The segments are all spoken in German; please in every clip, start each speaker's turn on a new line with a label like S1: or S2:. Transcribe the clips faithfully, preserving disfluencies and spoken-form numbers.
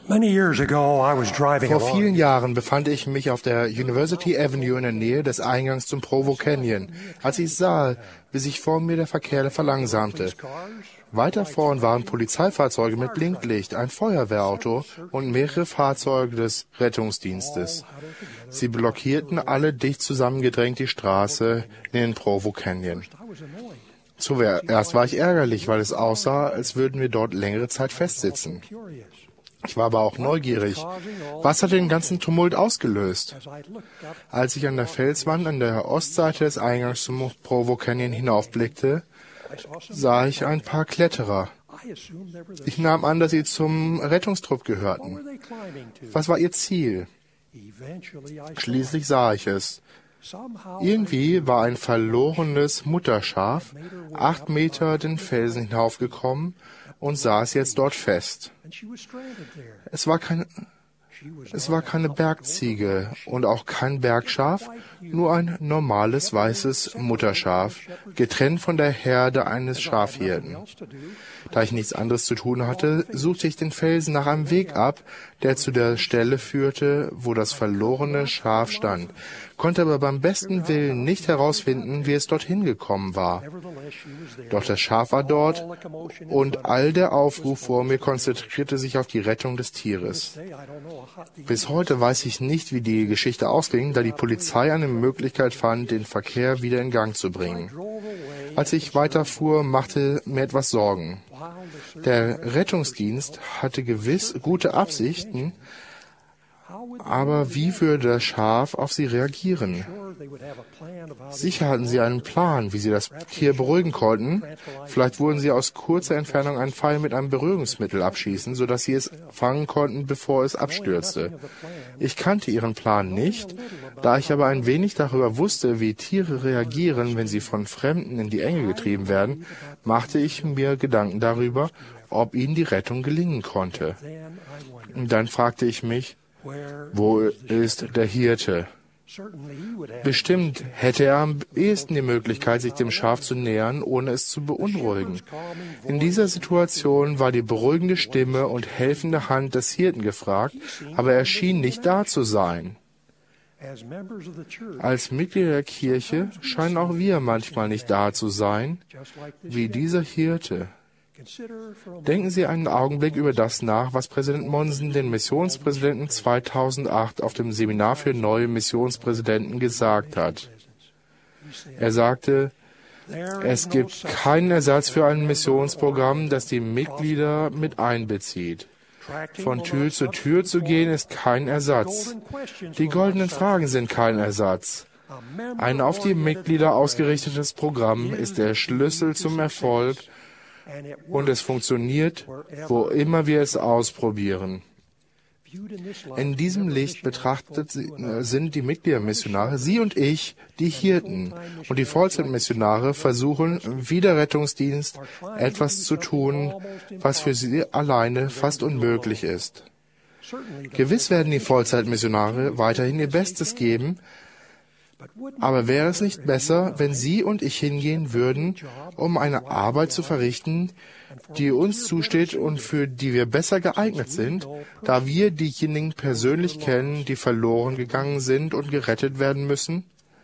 S1: Vor vielen Jahren befand ich mich auf der University Avenue in der Nähe des Eingangs zum Provo Canyon, als ich sah, wie sich vor mir der Verkehr verlangsamte. Weiter vorn waren Polizeifahrzeuge mit Blinklicht, ein Feuerwehrauto und mehrere Fahrzeuge des Rettungsdienstes. Sie blockierten alle dicht zusammengedrängt die Straße in den Provo Canyon. Zuerst war ich ärgerlich, weil es aussah, als würden wir dort längere Zeit festsitzen. Ich war aber auch neugierig. Was hat den ganzen Tumult ausgelöst? Als ich an der Felswand an der Ostseite des Eingangs zum Provo Canyon hinaufblickte, sah ich ein paar Kletterer. Ich nahm an, dass sie zum Rettungstrupp gehörten. Was war ihr Ziel? Schließlich sah ich es. Irgendwie war ein verlorenes Mutterschaf acht Meter den Felsen hinaufgekommen und saß jetzt dort fest. Es war kein, es war keine Bergziege und auch kein Bergschaf, nur ein normales weißes Mutterschaf, getrennt von der Herde eines Schafhirten. Da ich nichts anderes zu tun hatte, suchte ich den Felsen nach einem Weg ab, der zu der Stelle führte, wo das verlorene Schaf stand, konnte aber beim besten Willen nicht herausfinden, wie es dorthin gekommen war. Doch das Schaf war dort und all der Aufruf vor mir konzentrierte sich auf die Rettung des Tieres. Bis heute weiß ich nicht, wie die Geschichte ausging, da die Polizei eine Möglichkeit fand, den Verkehr wieder in Gang zu bringen. Als ich weiterfuhr, machte mir etwas Sorgen. Der Rettungsdienst hatte gewiss gute Absichten, aber wie würde das Schaf auf sie reagieren? Sicher hatten sie einen Plan, wie sie das Tier beruhigen konnten. Vielleicht wollten sie aus kurzer Entfernung einen Pfeil mit einem Berührungsmittel abschießen, sodass sie es fangen konnten, bevor es abstürzte. Ich kannte ihren Plan nicht, da ich aber ein wenig darüber wusste, wie Tiere reagieren, wenn sie von Fremden in die Enge getrieben werden, machte ich mir Gedanken darüber, ob ihnen die Rettung gelingen konnte. Und dann fragte ich mich, wo ist der Hirte? Bestimmt hätte er am ehesten die Möglichkeit, sich dem Schaf zu nähern, ohne es zu beunruhigen. In dieser Situation war die beruhigende Stimme und helfende Hand des Hirten gefragt, aber er schien nicht da zu sein. Als Mitglieder der Kirche scheinen auch wir manchmal nicht da zu sein, wie dieser Hirte. Denken Sie einen Augenblick über das nach, was Präsident Monson den Missionspräsidenten zweitausendacht auf dem Seminar für neue Missionspräsidenten gesagt hat. Er sagte, es gibt keinen Ersatz für ein Missionsprogramm, das die Mitglieder mit einbezieht. Von Tür zu Tür zu gehen ist kein Ersatz. Die goldenen Fragen sind kein Ersatz. Ein auf die Mitglieder ausgerichtetes Programm ist der Schlüssel zum Erfolg, und es funktioniert, wo immer wir es ausprobieren. In diesem Licht betrachtet sind die Mitgliedermissionare, Sie und ich, die Hirten. Und die Vollzeitmissionare versuchen, wie der Rettungsdienst, etwas zu tun, was für sie alleine fast unmöglich ist. Gewiss werden die Vollzeitmissionare weiterhin ihr Bestes geben, aber wäre es nicht besser, wenn Sie und ich hingehen würden, um eine Arbeit zu verrichten, die uns zusteht und für die wir besser geeignet sind, da wir diejenigen persönlich kennen, die verloren gegangen sind und gerettet werden müssen?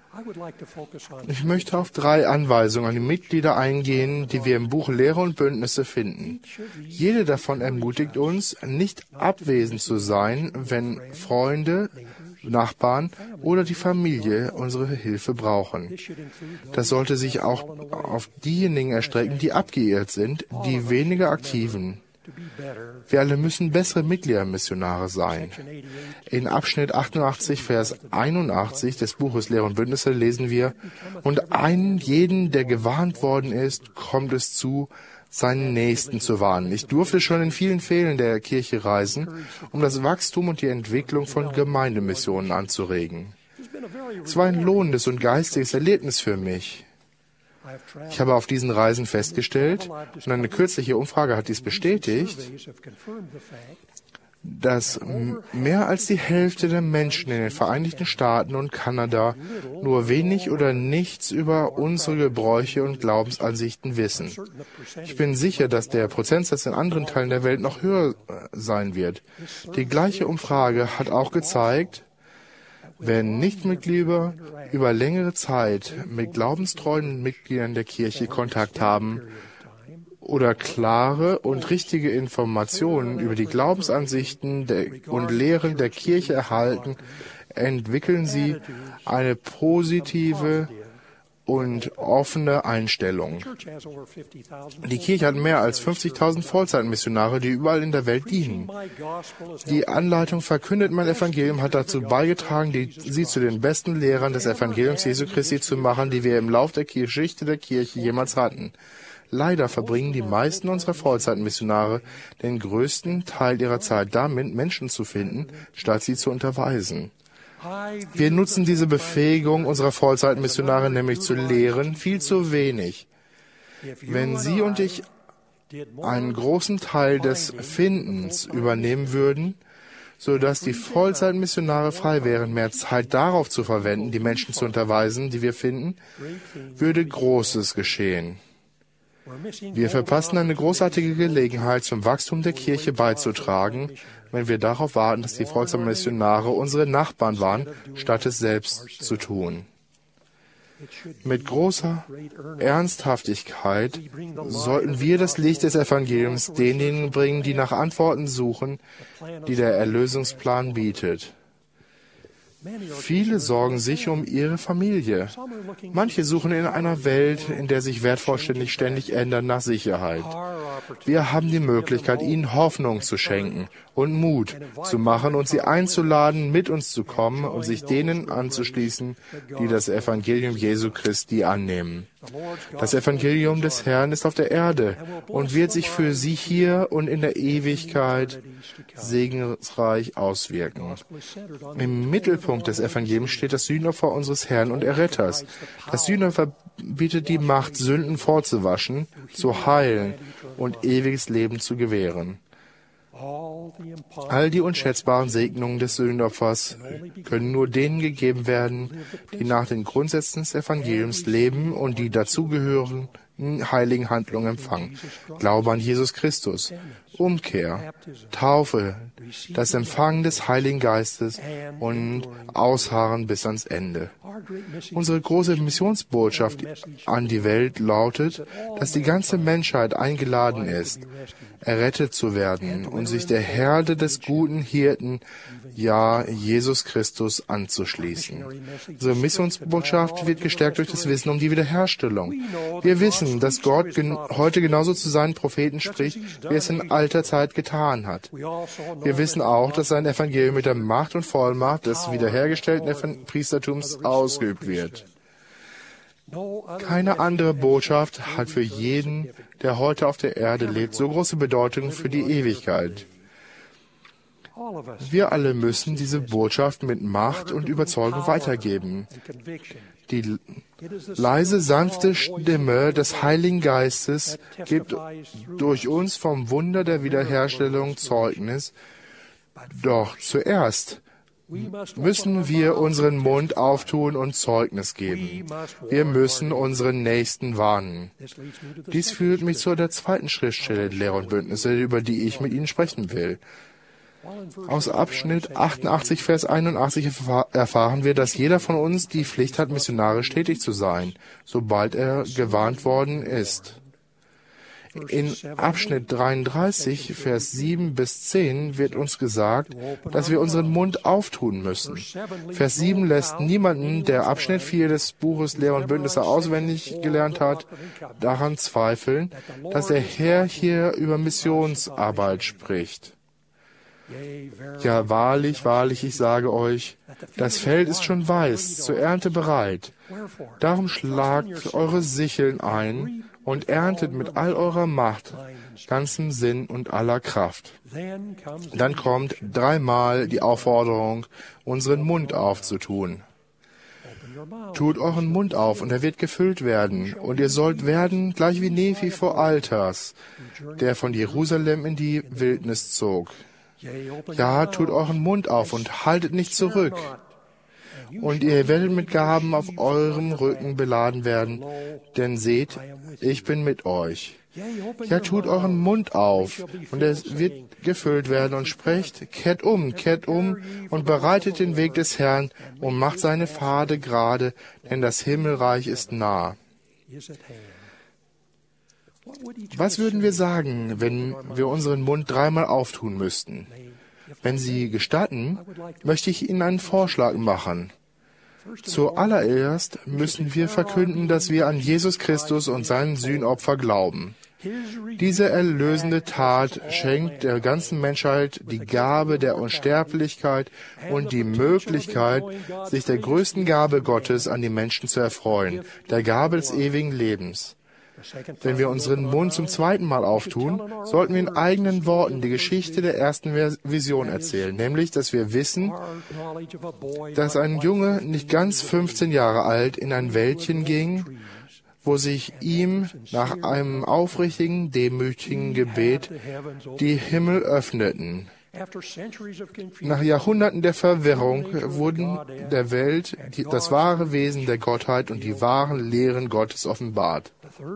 S1: Ich möchte auf drei Anweisungen an die Mitglieder eingehen, die wir im Buch Lehre und Bündnisse finden. Jede davon ermutigt uns, nicht abwesend zu sein, wenn Freunde, Nachbarn oder die Familie unsere Hilfe brauchen. Das sollte sich auch auf diejenigen erstrecken, die abgeirrt sind, die weniger aktiven. Wir alle müssen bessere Mitgliedermissionare sein. In Abschnitt achtundachtzig, Vers einundachtzig des Buches Lehre und Bündnisse lesen wir, und einen jeden, der gewarnt worden ist, kommt es zu, seinen Nächsten zu warnen. Ich durfte schon in vielen Fällen der Kirche reisen, um das Wachstum und die Entwicklung von Gemeindemissionen anzuregen. Es war ein lohnendes und geistiges Erlebnis für mich. Ich habe auf diesen Reisen festgestellt, und eine kürzliche Umfrage hat dies bestätigt, dass mehr als die Hälfte der Menschen in den Vereinigten Staaten und Kanada nur wenig oder nichts über unsere Gebräuche und Glaubensansichten wissen. Ich bin sicher, dass der Prozentsatz in anderen Teilen der Welt noch höher sein wird. Die gleiche Umfrage hat auch gezeigt, wenn Nichtmitglieder über längere Zeit mit glaubenstreuen Mitgliedern der Kirche Kontakt haben oder klare und richtige Informationen über die Glaubensansichten der und Lehren der Kirche erhalten, entwickeln sie eine positive und offene Einstellung. Die Kirche hat mehr als fünfzigtausend Vollzeitmissionare, die überall in der Welt dienen. Die Anleitung Verkündet mein Evangelium hat dazu beigetragen, die, sie zu den besten Lehrern des Evangeliums Jesu Christi zu machen, die wir im Lauf der Geschichte der Kirche jemals hatten. Leider verbringen die meisten unserer Vollzeitmissionare den größten Teil ihrer Zeit damit, Menschen zu finden, statt sie zu unterweisen. Wir nutzen diese Befähigung unserer Vollzeitmissionare nämlich zu lehren viel zu wenig. Wenn Sie und ich einen großen Teil des Findens übernehmen würden, sodass die Vollzeitmissionare frei wären, mehr Zeit darauf zu verwenden, die Menschen zu unterweisen, die wir finden, würde Großes geschehen. Wir verpassen eine großartige Gelegenheit, zum Wachstum der Kirche beizutragen, wenn wir darauf warten, dass die Vollzeitmissionare unsere Nachbarn waren, statt es selbst zu tun. Mit großer Ernsthaftigkeit sollten wir das Licht des Evangeliums denjenigen bringen, die nach Antworten suchen, die der Erlösungsplan bietet. Viele sorgen sich um ihre Familie. Manche suchen in einer Welt, in der sich Wertvorstellungen ständig ändern, nach Sicherheit. Wir haben die Möglichkeit, ihnen Hoffnung zu schenken und Mut zu machen und sie einzuladen, mit uns zu kommen und sich denen anzuschließen, die das Evangelium Jesu Christi annehmen. Das Evangelium des Herrn ist auf der Erde und wird sich für sie hier und in der Ewigkeit segensreich auswirken. Im Mittelpunkt des Evangeliums steht das Sühnopfer unseres Herrn und Erretters. Das Sühnopfer bietet die Macht, Sünden vorzuwaschen, zu heilen und ewiges Leben zu gewähren. All die unschätzbaren Segnungen des Sühnopfers können nur denen gegeben werden, die nach den Grundsätzen des Evangeliums leben und die dazugehörigen heiligen Handlungen empfangen. Glaube an Jesus Christus, Umkehr, Taufe, das Empfangen des Heiligen Geistes und Ausharren bis ans Ende. Unsere große Missionsbotschaft an die Welt lautet, dass die ganze Menschheit eingeladen ist, errettet zu werden und sich der Herde des guten Hirten, ja, Jesus Christus, anzuschließen. Unsere Missionsbotschaft wird gestärkt durch das Wissen um die Wiederherstellung. Wir wissen, dass Gott gen- heute genauso zu seinen Propheten spricht, wie es in alter Zeit getan hat. Wir wissen auch, dass sein Evangelium mit der Macht und Vollmacht des wiederhergestellten Evan- Priestertums ausgeübt wird. Keine andere Botschaft hat für jeden, der heute auf der Erde lebt, so große Bedeutung für die Ewigkeit. Wir alle müssen diese Botschaft mit Macht und Überzeugung weitergeben. Die leise, sanfte Stimme des Heiligen Geistes gibt durch uns vom Wunder der Wiederherstellung Zeugnis. Doch zuerst müssen wir unseren Mund auftun und Zeugnis geben. Wir müssen unseren Nächsten warnen. Dies führt mich zu der zweiten Schriftstelle der Lehre und Bündnisse, über die ich mit Ihnen sprechen will. Aus Abschnitt achtundachtzig, Vers einundachtzig erfahren wir, dass jeder von uns die Pflicht hat, missionarisch tätig zu sein, sobald er gewarnt worden ist. In Abschnitt dreiunddreißig, Vers sieben bis zehn wird uns gesagt, dass wir unseren Mund auftun müssen. Vers sieben lässt niemanden, der Abschnitt vier des Buches Lehre und Bündnisse auswendig gelernt hat, daran zweifeln, dass der Herr hier über Missionsarbeit spricht. Ja, wahrlich, wahrlich, ich sage euch, das Feld ist schon weiß, zur Ernte bereit. Darum schlagt eure Sicheln ein und erntet mit all eurer Macht, ganzem Sinn und aller Kraft. Dann kommt dreimal die Aufforderung, unseren Mund aufzutun. Tut euren Mund auf, und er wird gefüllt werden, und ihr sollt werden, gleich wie Nephi vor Altars, der von Jerusalem in die Wildnis zog. Ja, tut euren Mund auf und haltet nicht zurück. Und ihr werdet mit Gaben auf eurem Rücken beladen werden, denn seht, ich bin mit euch. Ja, tut euren Mund auf, und es wird gefüllt werden, und sprecht, kehrt um, kehrt um, und bereitet den Weg des Herrn, und macht seine Pfade gerade, denn das Himmelreich ist nah. Was würden wir sagen, wenn wir unseren Mund dreimal auftun müssten? Wenn Sie gestatten, möchte ich Ihnen einen Vorschlag machen. Zuallererst müssen wir verkünden, dass wir an Jesus Christus und sein Sühnopfer glauben. Diese erlösende Tat schenkt der ganzen Menschheit die Gabe der Unsterblichkeit und die Möglichkeit, sich der größten Gabe Gottes an die Menschen zu erfreuen, der Gabe des ewigen Lebens. Wenn wir unseren Mund zum zweiten Mal auftun, sollten wir in eigenen Worten die Geschichte der ersten Vision erzählen, nämlich, dass wir wissen, dass ein Junge nicht ganz fünfzehn Jahre alt in ein Wäldchen ging, wo sich ihm nach einem aufrichtigen, demütigen Gebet die Himmel öffneten. Nach Jahrhunderten der Verwirrung wurden der Welt die, das wahre Wesen der Gottheit und die wahren Lehren Gottes offenbart.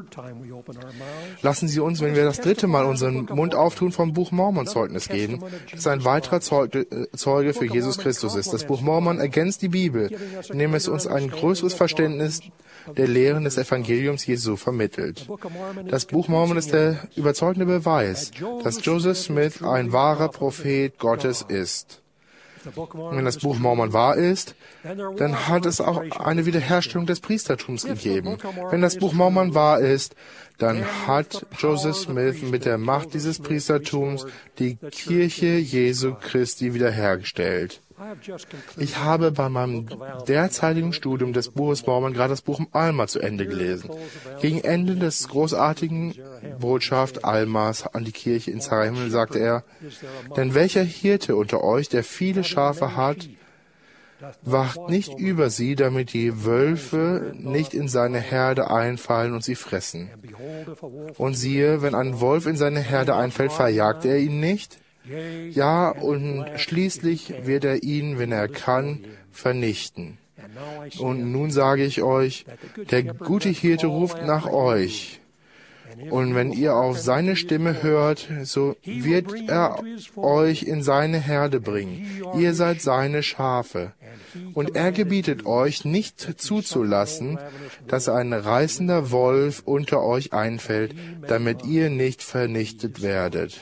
S1: Lassen Sie uns, wenn wir das dritte Mal unseren Mund auftun, vom Buch Mormon Zeugnis geben, das ein weiterer Zeuge, Zeuge für Jesus Christus ist. Das Buch Mormon ergänzt die Bibel, indem es uns ein größeres Verständnis der Lehren des Evangeliums Jesu vermittelt. Das Buch Mormon ist der überzeugende Beweis, dass Joseph Smith ein wahrer Prophet Gottes ist. Und wenn das Buch Mormon wahr ist, dann hat es auch eine Wiederherstellung des Priestertums gegeben. Wenn das Buch Mormon wahr ist, dann hat Joseph Smith mit der Macht dieses Priestertums die Kirche Jesu Christi wiederhergestellt. Ich habe bei meinem derzeitigen Studium des Buches Mormon gerade das Buch Alma zu Ende gelesen. Gegen Ende des großartigen Botschaft Almas an die Kirche in Zarahemla sagte er, denn welcher Hirte unter euch, der viele Schafe hat, wacht nicht über sie, damit die Wölfe nicht in seine Herde einfallen und sie fressen. Und siehe, wenn ein Wolf in seine Herde einfällt, verjagt er ihn nicht? Ja, und schließlich wird er ihn, wenn er kann, vernichten. Und nun sage ich euch, der gute Hirte ruft nach euch. Und wenn ihr auf seine Stimme hört, so wird er euch in seine Herde bringen. Ihr seid seine Schafe. Und er gebietet euch, nicht zuzulassen, dass ein reißender Wolf unter euch einfällt, damit ihr nicht vernichtet werdet.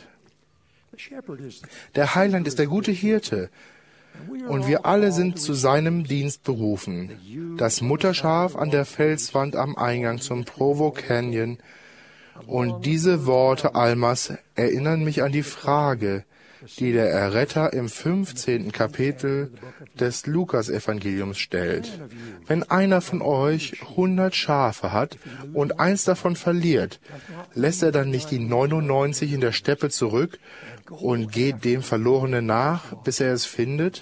S1: Der Heiland ist der gute Hirte, und wir alle sind zu seinem Dienst berufen. Das Mutterschaf an der Felswand am Eingang zum Provo Canyon. Und diese Worte Almas erinnern mich an die Frage, die der Erretter im fünfzehnten Kapitel des Lukas-Evangeliums stellt. Wenn einer von euch hundert Schafe hat und eins davon verliert, lässt er dann nicht die neunundneunzig in der Steppe zurück und geht dem Verlorenen nach, bis er es findet?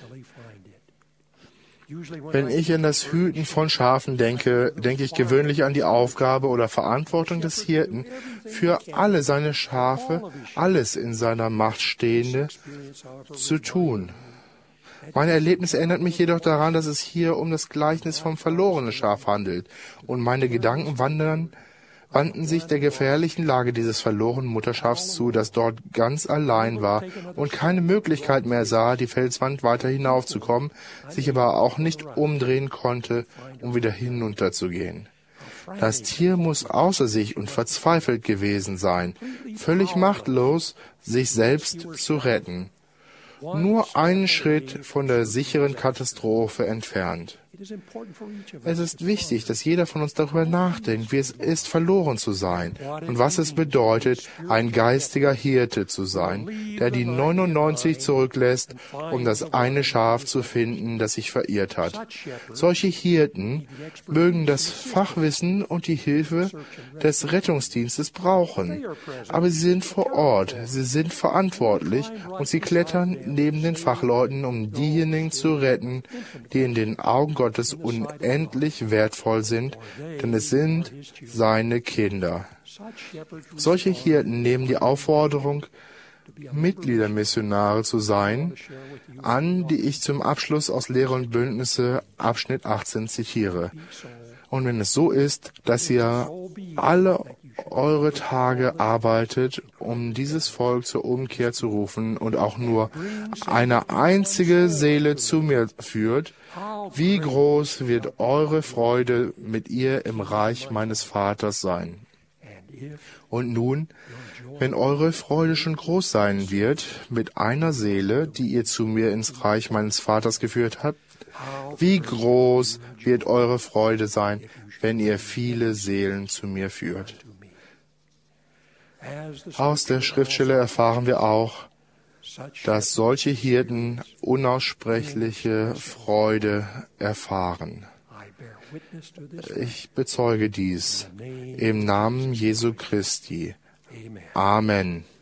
S1: Wenn ich an das Hüten von Schafen denke, denke ich gewöhnlich an die Aufgabe oder Verantwortung des Hirten, für alle seine Schafe, alles in seiner Macht Stehende, zu tun. Mein Erlebnis erinnert mich jedoch daran, dass es hier um das Gleichnis vom verlorenen Schaf handelt, und meine Gedanken wandern wandten sich der gefährlichen Lage dieses verlorenen Mutterschafs zu, das dort ganz allein war und keine Möglichkeit mehr sah, die Felswand weiter hinaufzukommen, sich aber auch nicht umdrehen konnte, um wieder hinunterzugehen. Das Tier muss außer sich und verzweifelt gewesen sein, völlig machtlos, sich selbst zu retten. Nur einen Schritt von der sicheren Katastrophe entfernt. Es ist wichtig, dass jeder von uns darüber nachdenkt, wie es ist, verloren zu sein und was es bedeutet, ein geistiger Hirte zu sein, der die neunundneunzig zurücklässt, um das eine Schaf zu finden, das sich verirrt hat. Solche Hirten mögen das Fachwissen und die Hilfe des Rettungsdienstes brauchen, aber sie sind vor Ort, sie sind verantwortlich und sie klettern neben den Fachleuten, um diejenigen zu retten, die in den Augen Gottes unendlich wertvoll sind, denn es sind seine Kinder. Solche Hirten nehmen die Aufforderung, Mitgliedermissionare zu sein, an, die ich zum Abschluss aus Lehre und Bündnisse Abschnitt achtzehn zitiere. Und wenn es so ist, dass ihr alle eure Tage arbeitet, um dieses Volk zur Umkehr zu rufen und auch nur eine einzige Seele zu mir führt, wie groß wird eure Freude mit ihr im Reich meines Vaters sein? Und nun, wenn eure Freude schon groß sein wird mit einer Seele, die ihr zu mir ins Reich meines Vaters geführt habt, wie groß wird eure Freude sein, wenn ihr viele Seelen zu mir führt? Aus der Schriftstelle erfahren wir auch, dass solche Hirten unaussprechliche Freude erfahren. Ich bezeuge dies im Namen Jesu Christi. Amen.